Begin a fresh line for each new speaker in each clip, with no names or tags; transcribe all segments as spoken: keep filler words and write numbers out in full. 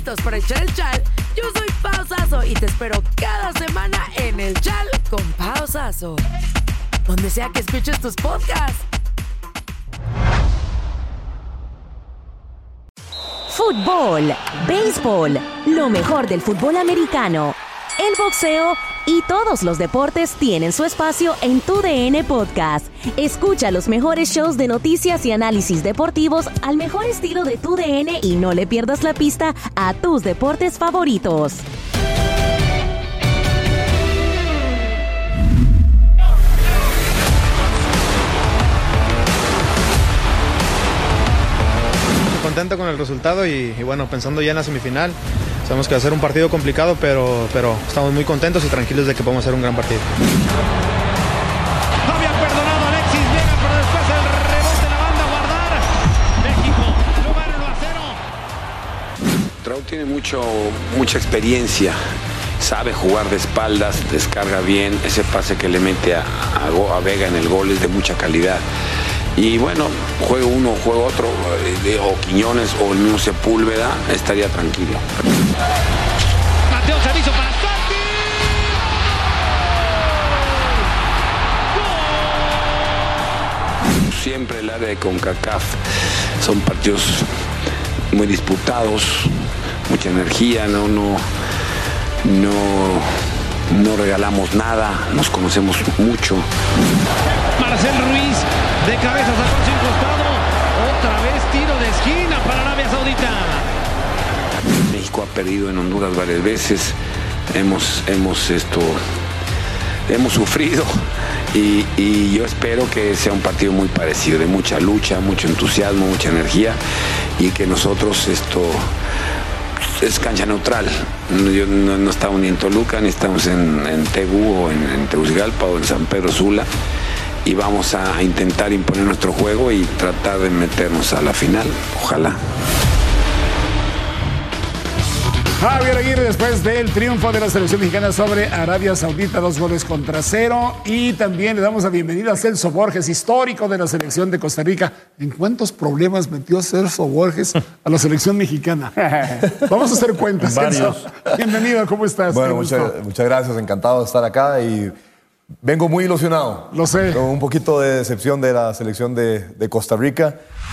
listos para echar el chal? Yo soy Pau Sasso y te espero cada semana en el Chal con Pau Sasso, donde sea que escuches tus podcasts.
Fútbol, béisbol, lo mejor del fútbol americano, el boxeo y todos los deportes tienen su espacio en Tu D N Podcast. Escucha los mejores shows de noticias y análisis deportivos al mejor estilo de Tu D N y no le pierdas la pista a tus deportes favoritos.
Contento con el resultado y, y bueno, pensando ya en la semifinal. Sabemos que va a ser un partido complicado, pero, pero estamos muy contentos y tranquilos de que podemos hacer un gran partido.
No había perdonado Alexis Vega, pero después el rebote la banda a guardar. México lo gana uno a cero.
Trout tiene mucho, mucha experiencia. Sabe jugar de espaldas, descarga bien. Ese pase que le mete a, a, a Vega en el gol es de mucha calidad. Y bueno, juego uno, juego otro, eh, o Quiñones o el mismo Sepúlveda, estaría tranquilo.
Mateo Servicio para Santi.
¡Gol! Siempre el área de CONCACAF son partidos muy disputados, mucha energía, no, no, no, no regalamos nada, nos conocemos mucho.
Marcel Ruiz de cabeza sacó sin costado. Otra vez tiro de esquina para Arabia Saudita.
México ha perdido en Honduras varias veces. Hemos, hemos, esto, hemos sufrido y, y yo espero que sea un partido muy parecido, de mucha lucha, mucho entusiasmo, mucha energía y que nosotros esto es cancha neutral. Yo no, no estamos ni en Toluca, ni estamos en, en Tegu o en, en Tegucigalpa o en San Pedro Sula. Y vamos a intentar imponer nuestro juego y tratar de meternos a la final, ojalá.
Javier Aguirre, después del triunfo de la selección mexicana sobre Arabia Saudita, dos goles contra cero. Y también le damos la bienvenida a Celso Borges, histórico de la selección de Costa Rica. ¿En cuántos problemas metió Celso Borges a la selección mexicana? Vamos a hacer cuentas, Celso. Bienvenido, ¿cómo estás?
Bueno, muchas, muchas gracias, encantado de estar acá y vengo muy ilusionado.
Lo sé.
Con un poquito de decepción de la selección de, de Costa Rica.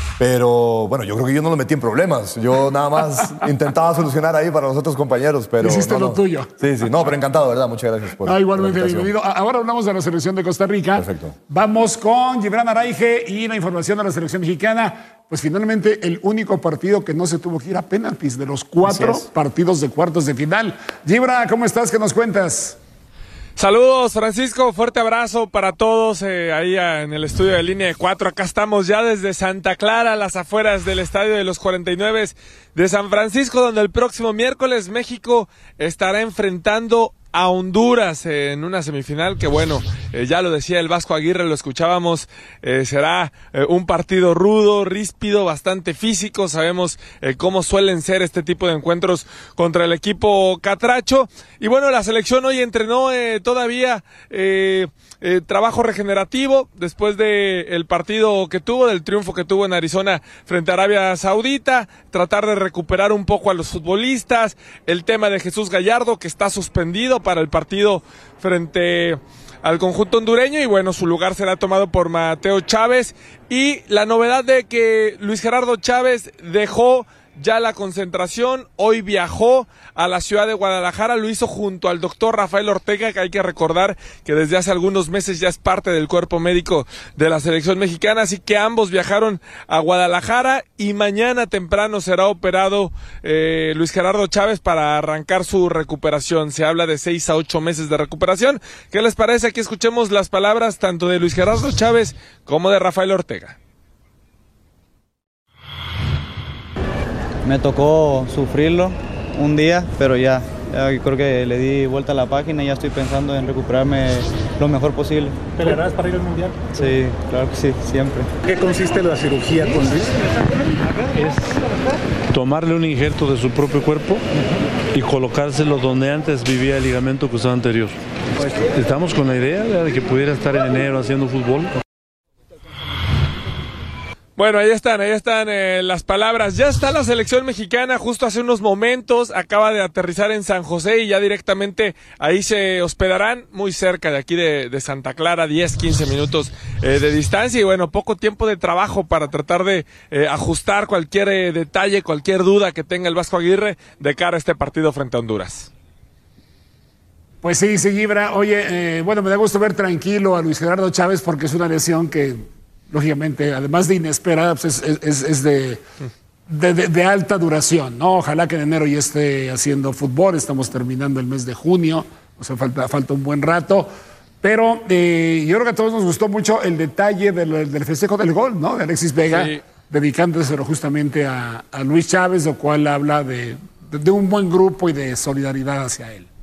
Pero bueno, yo creo que yo no lo metí en problemas. Yo nada más intentaba solucionar ahí para los otros compañeros. Pero
hiciste
no,
lo
no.
tuyo.
Sí, sí. No, pero encantado, ¿verdad? Muchas gracias por
Ah, igualmente,
por la invitación.
bienvenido. Ahora hablamos de la selección de Costa Rica.
Perfecto.
Vamos con Gibran Araige y la información de la selección mexicana. Pues finalmente el único partido que no se tuvo que ir a penaltis de los cuatro partidos de cuartos de final. Gibran, ¿cómo estás? ¿Qué nos cuentas?
Saludos, Francisco, fuerte abrazo para todos eh, ahí en el estudio de Línea de Cuatro. Acá estamos ya desde Santa Clara, a las afueras del estadio de los cuarenta y nueve de San Francisco, donde el próximo miércoles México estará enfrentando a Honduras eh, en una semifinal que, bueno, eh, ya lo decía el Vasco Aguirre, lo escuchábamos, eh, será eh, un partido rudo, ríspido, bastante físico. Sabemos eh, cómo suelen ser este tipo de encuentros contra el equipo catracho. Y bueno, la selección hoy entrenó eh, todavía eh, eh, trabajo regenerativo después de el partido que tuvo, del triunfo que tuvo en Arizona frente a Arabia Saudita, tratar de recuperar un poco a los futbolistas, el tema de Jesús Gallardo, que está suspendido para el partido frente al conjunto hondureño, y bueno, su lugar será tomado por Mateo Chávez, y la novedad de que Luis Gerardo Chávez dejó ya la concentración, hoy viajó a la ciudad de Guadalajara, lo hizo junto al doctor Rafael Ortega, que hay que recordar que desde hace algunos meses ya es parte del cuerpo médico de la selección mexicana, así que ambos viajaron a Guadalajara y mañana temprano será operado eh, Luis Gerardo Chávez para arrancar su recuperación. Se habla de seis a ocho meses de recuperación. ¿Qué les parece? Aquí escuchemos las palabras tanto de Luis Gerardo Chávez como de Rafael Ortega.
Me tocó sufrirlo un día, pero ya, ya creo que le di vuelta a la página y ya estoy pensando en recuperarme lo mejor posible.
¿Pelearás para ir al Mundial?
Sí, claro que sí, siempre.
¿Qué consiste la cirugía con Luis?
Es tomarle un injerto de su propio cuerpo y colocárselo donde antes vivía el ligamento cruzado anterior. Estamos con la idea de que pudiera estar en enero haciendo fútbol.
Bueno, ahí están, ahí están eh, las palabras. Ya está la selección mexicana, justo hace unos momentos, acaba de aterrizar en San José y ya directamente ahí se hospedarán, muy cerca de aquí de, de Santa Clara, diez, quince minutos eh, de distancia y bueno, poco tiempo de trabajo para tratar de eh, ajustar cualquier eh, detalle, cualquier duda que tenga el Vasco Aguirre de cara a este partido frente a Honduras.
Pues sí, sí, Gibra. Oye, eh, bueno, me da gusto ver tranquilo a Luis Gerardo Chávez porque es una lesión que, lógicamente, además de inesperada, pues es, es, es de, de, de, de alta duración, ¿no? Ojalá que en enero ya esté haciendo fútbol. Estamos terminando el mes de junio, o sea, falta, falta un buen rato. Pero eh, yo creo que a todos nos gustó mucho el detalle del, del festejo del gol, ¿no? De Alexis Vega, sí, dedicándoselo justamente a, a Luis Chávez, lo cual habla de, de, de un buen grupo y de solidaridad hacia él.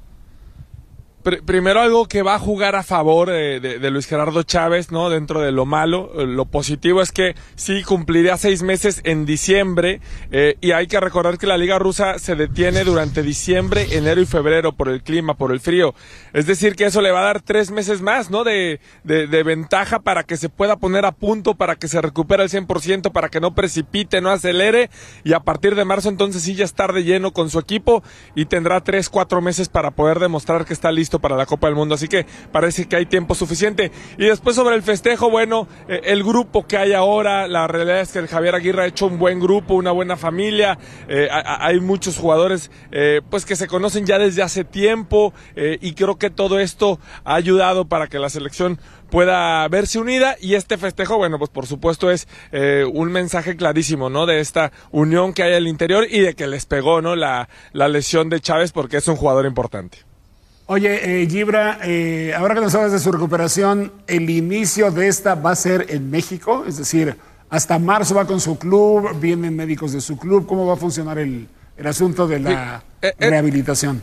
Primero algo que va a jugar a favor de, de, de Luis Gerardo Chávez, ¿no? Dentro de lo malo, lo positivo es que sí cumpliría seis meses en diciembre eh, y hay que recordar que la Liga Rusa se detiene durante diciembre, enero y febrero por el clima, por el frío. Es decir que eso le va a dar tres meses más, ¿no? De, de, de ventaja para que se pueda poner a punto, para que se recupere al cien por ciento, para que no precipite, no acelere y a partir de marzo entonces sí ya estar de lleno con su equipo y tendrá tres, cuatro meses para poder demostrar que está listo para la Copa del Mundo, así que parece que hay tiempo suficiente. Y después sobre el festejo, bueno, eh, el grupo que hay ahora, la realidad es que el Javier Aguirre ha hecho un buen grupo, una buena familia, eh, a, hay muchos jugadores eh, pues que se conocen ya desde hace tiempo eh, y creo que todo esto ha ayudado para que la selección pueda verse unida y este festejo, bueno, pues por supuesto es eh, un mensaje clarísimo, ¿no? De esta unión que hay al interior y de que les pegó, ¿no? La, la lesión de Chávez porque es un jugador importante.
Oye, eh, Gibra, eh, ahora que nos hablas de su recuperación, ¿el inicio de esta va a ser en México? Es decir, hasta marzo va con su club, vienen médicos de su club. ¿Cómo va a funcionar el, el asunto de la sí, eh, rehabilitación?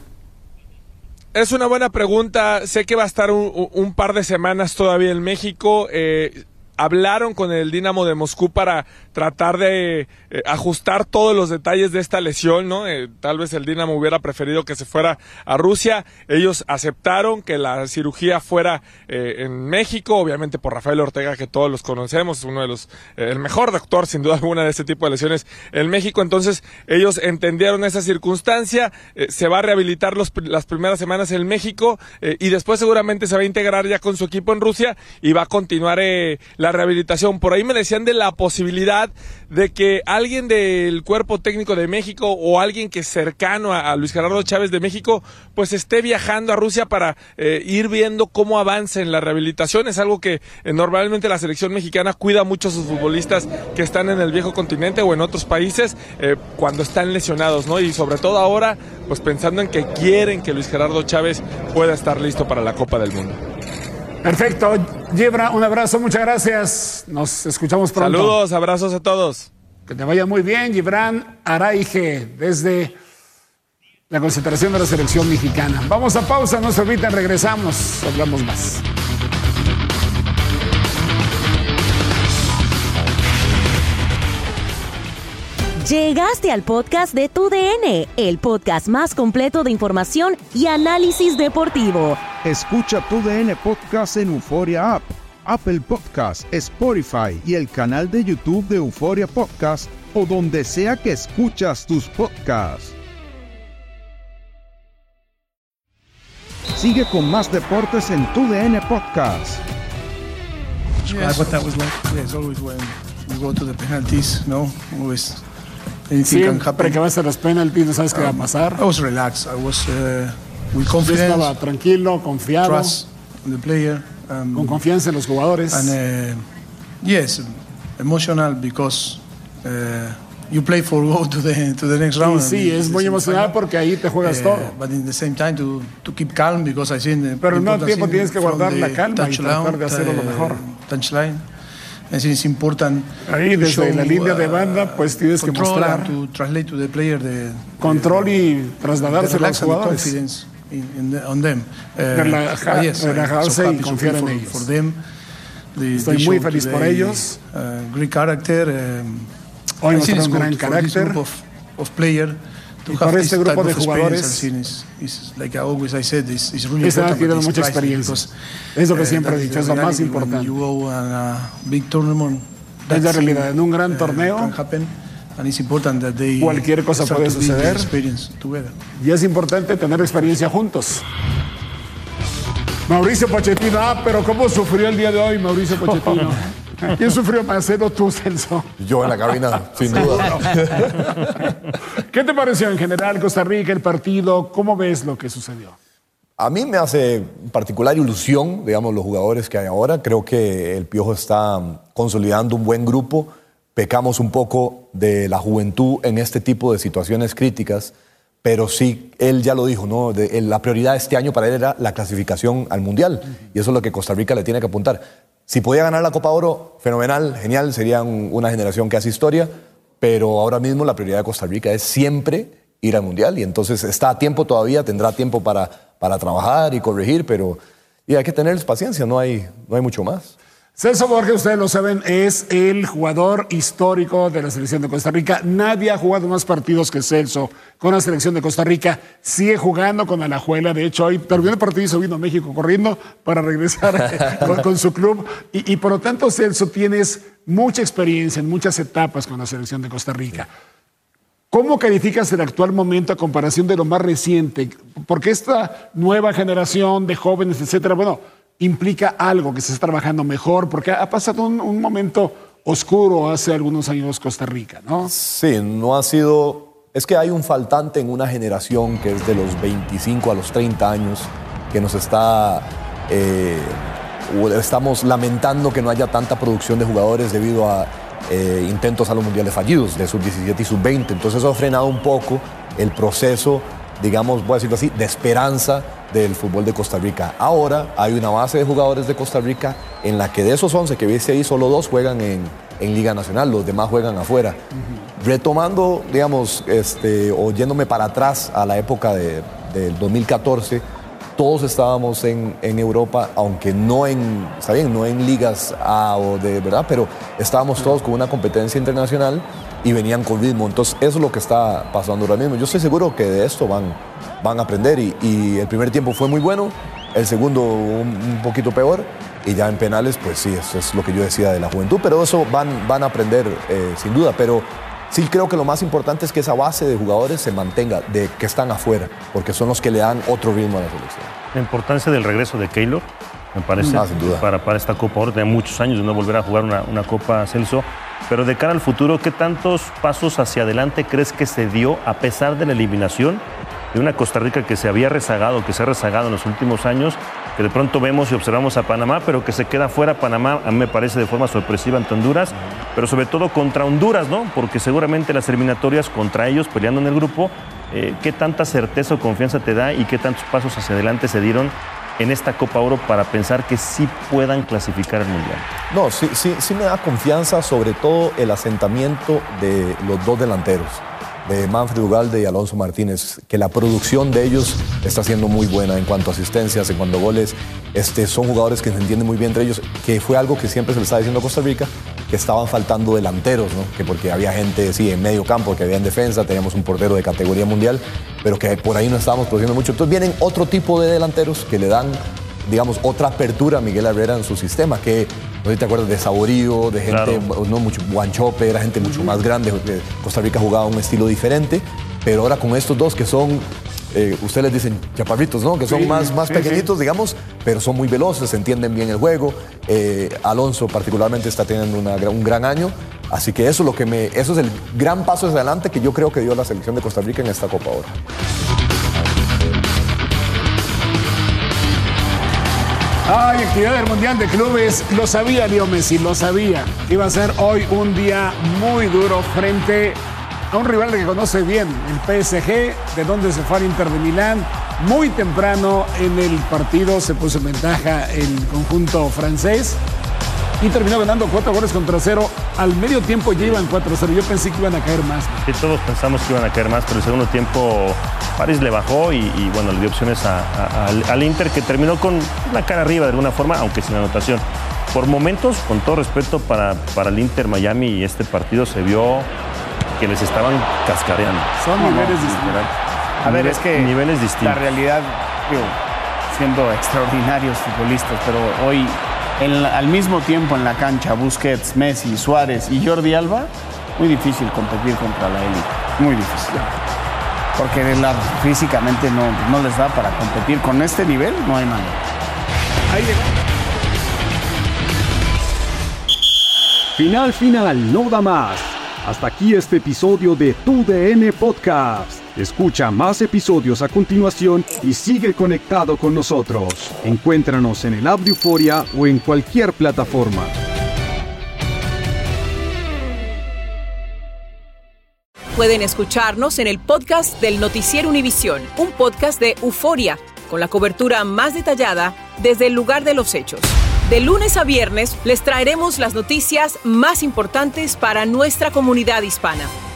Es una buena pregunta. Sé que va a estar un, un par de semanas todavía en México. Eh, hablaron con el Dinamo de Moscú para tratar de eh, ajustar todos los detalles de esta lesión, ¿no? Eh, tal vez el Dinamo hubiera preferido que se fuera a Rusia. Ellos aceptaron que la cirugía fuera eh, en México, obviamente por Rafael Ortega, que todos los conocemos, es uno de los, eh, el mejor doctor sin duda alguna de este tipo de lesiones en México. Entonces ellos entendieron esa circunstancia, eh, se va a rehabilitar los, las primeras semanas en México eh, y después seguramente se va a integrar ya con su equipo en Rusia y va a continuar eh, la rehabilitación. Por ahí me decían de la posibilidad de que alguien del cuerpo técnico de México o alguien que es cercano a, a Luis Gerardo Chávez de México pues esté viajando a Rusia para eh, ir viendo cómo avanza en la rehabilitación. Es algo que eh, normalmente la selección mexicana cuida mucho a sus futbolistas que están en el viejo continente o en otros países eh, cuando están lesionados, ¿no? Y sobre todo ahora pues pensando en que quieren que Luis Gerardo Chávez pueda estar listo para la Copa del Mundo.
Perfecto. Gibra, un abrazo, muchas gracias. Nos escuchamos pronto.
Saludos, abrazos a todos.
Que te vaya muy bien, Gibran Araige, desde la concentración de la selección mexicana. Vamos a pausa, no se olviden, regresamos, hablamos más.
Llegaste al podcast de Tu D N, el podcast más completo de información y análisis deportivo.
Escucha Tu D N Podcast en Euforia App, Apple Podcast, Spotify y el canal de YouTube de Euforia Podcast o donde sea que escuchas tus podcasts. Sigue con más deportes en Tu D N Podcast.
Describe what that was like. Yeah, it's always when you go to the penalties, no? Always anything can happen.
Siempre que vas a los penalties no sabes um, qué va a pasar.
I was relaxed. I was uh, with confidence.
Yo estaba tranquilo, confiado.
Trust in the player. Um,
con confianza en los jugadores.
And uh, yes, emotional because uh, you play for go to the to the next round.
Sí, sí, es muy emocional porque ahí te juegas uh, todo.
But in the same time to to keep calm because I think the
Pero al mismo tiempo tienes que guardar la calma y tratar de hacerlo lo mejor.
Touchline. I think it's important.
Ahí desde show, la línea de banda pues tienes que mostrar
to translate to the player the,
control the, y trasladárselo a los jugadores.
In, in the, on them. Uh,
Relaja,
yes,
relajarse
so
y confiar en
for,
ellos.
For them. The,
Estoy muy feliz today, por ellos.
Uh, great character. Um,
Hoy mostraron un gran carácter.
Of, of player,
y para este grupo de jugadores,
like always I said, it's, it's really
están adquiriendo mucha experiencia. Es lo que siempre he dicho, es lo más importante.
You go on a big tournament
Es la realidad. En un gran uh, torneo,
and it's important that they
cualquier cosa puede suceder. Y es importante tener experiencia juntos. Mauricio Pochettino, ah, pero ¿cómo sufrió el día de hoy Mauricio Pochettino? ¿Quién sufrió más, Edo, tú, Celso?
Yo en la cabina, sin duda.
¿Qué te pareció en general Costa Rica, el partido? ¿Cómo ves lo que sucedió?
A mí me hace particular ilusión, digamos, los jugadores que hay ahora. Creo que el Piojo está consolidando un buen grupo. Pecamos un poco de la juventud en este tipo de situaciones críticas, pero sí, él ya lo dijo, ¿no? De, la prioridad este año para él era la clasificación al Mundial, uh-huh. y eso es lo que Costa Rica le tiene que apuntar. Si podía ganar la Copa Oro, fenomenal, genial, serían una generación que hace historia, pero ahora mismo la prioridad de Costa Rica es siempre ir al Mundial, y entonces está a tiempo todavía, tendrá tiempo para, para trabajar y corregir, pero y hay que tener paciencia, no hay, no hay mucho más.
Celso Borges, ustedes lo saben, es el jugador histórico de la selección de Costa Rica. Nadie ha jugado más partidos que Celso con la selección de Costa Rica. Sigue jugando con Alajuela. De hecho, hoy terminó el partido y se vino a México corriendo para regresar con, con su club. Y, y por lo tanto, Celso, tienes mucha experiencia en muchas etapas con la selección de Costa Rica. ¿Cómo calificas el actual momento a comparación de lo más reciente? Porque esta nueva generación de jóvenes, etcétera, bueno, implica algo que se está trabajando mejor, porque ha pasado un, un momento oscuro hace algunos años Costa Rica, ¿no?
Sí, no ha sido... Es que hay un faltante en una generación que es de los veinticinco a los treinta años, que nos está... Eh, estamos lamentando que no haya tanta producción de jugadores debido a eh, intentos a los mundiales fallidos de sub diecisiete y sub veinte. Entonces eso ha frenado un poco el proceso, digamos, voy a decirlo así, de esperanza del fútbol de Costa Rica. Ahora hay una base de jugadores de Costa Rica en la que de esos once que viste ahí, solo dos juegan en, en Liga Nacional, los demás juegan afuera. Uh-huh. Retomando, digamos, este, o yéndome para atrás a la época de, del dos mil catorce, todos estábamos en, en Europa, aunque no en, está bien, no en ligas A o de verdad, pero estábamos todos con una competencia internacional y venían con ritmo. Entonces eso es lo que está pasando ahora mismo. Yo estoy seguro que de esto van, van a aprender y, y el primer tiempo fue muy bueno, el segundo un, un poquito peor y ya en penales pues sí, eso es lo que yo decía de la juventud, pero eso van, van a aprender eh, sin duda, pero sí creo que lo más importante es que esa base de jugadores se mantenga, de que están afuera, porque son los que le dan otro ritmo a la selección.
La importancia del regreso de Keylor, me parece,
ah, sin duda.
Para, para esta Copa Oro, tenía muchos años de no volver a jugar una, una Copa, Celso, pero de cara al futuro, ¿qué tantos pasos hacia adelante crees que se dio a pesar de la eliminación de una Costa Rica que se había rezagado, que se ha rezagado en los últimos años, que de pronto vemos y observamos a Panamá, pero que se queda fuera Panamá, a mí me parece de forma sorpresiva ante Honduras, pero sobre todo contra Honduras, ¿no? Porque seguramente las eliminatorias contra ellos, peleando en el grupo, eh, ¿qué tanta certeza o confianza te da y qué tantos pasos hacia adelante se dieron en esta Copa Oro para pensar que sí puedan clasificar al Mundial?
No, sí, sí, sí me da confianza, sobre todo el asentamiento de los dos delanteros, de Manfred Ugalde y Alonso Martínez, que la producción de ellos está siendo muy buena en cuanto a asistencias, en cuanto a goles. Este, son jugadores que se entienden muy bien entre ellos, que fue algo que siempre se le estaba diciendo a Costa Rica, que estaban faltando delanteros, ¿no? Que porque había gente, sí, en medio campo, que había en defensa, teníamos un portero de categoría mundial, pero que por ahí no estábamos produciendo mucho. Entonces vienen otro tipo de delanteros que le dan, digamos, otra apertura a Miguel Herrera en su sistema, que no sé si te acuerdas de Saborío, de gente, claro. no mucho, Guanchope, era gente mucho más grande. Costa Rica jugaba un estilo diferente, pero ahora con estos dos que son, eh, ustedes les dicen chaparritos, ¿no? Que son sí, más, más sí, pequeñitos, sí. digamos, pero son muy veloces, entienden bien el juego. Eh, Alonso particularmente está teniendo una, un gran año, así que eso es lo que me, eso es el gran paso hacia adelante que yo creo que dio la selección de Costa Rica en esta Copa Oro.
Ay, actividad del Mundial de Clubes. Lo sabía Leo Messi, lo sabía. Iba a ser hoy un día muy duro frente a un rival que conoce bien, el P S G, de donde se fue al Inter de Milán. Muy temprano en el partido se puso en ventaja el conjunto francés y terminó ganando cuatro goles contra cero. Al medio tiempo ya iban cuatro cero. Yo pensé que iban a caer más.
Sí, todos pensamos que iban a caer más, pero el segundo tiempo París le bajó y, y bueno, le dio opciones a, a, al, al Inter, que terminó con la cara arriba de alguna forma, aunque sin anotación. Por momentos, con todo respeto para, para el Inter Miami, y este partido se vio que les estaban cascareando.
Son no, niveles no, distintos.
A ver, es que
niveles distintos.
La realidad, digo, siendo extraordinarios futbolistas, pero hoy el, al mismo tiempo en la cancha Busquets, Messi, Suárez y Jordi Alba, muy difícil competir contra la élite, muy difícil. Porque la, físicamente no, no les da para competir con este nivel, no hay manera.
Ahí llegó.
Final, final, no da más. Hasta aquí este episodio de Tu D N Podcast. Escucha más episodios a continuación y sigue conectado con nosotros. Encuéntranos en el app de Euforia o en cualquier plataforma.
Pueden escucharnos en el podcast del Noticiero Univisión, un podcast de Euforia, con la cobertura más detallada desde el lugar de los hechos. De lunes a viernes les traeremos las noticias más importantes para nuestra comunidad hispana.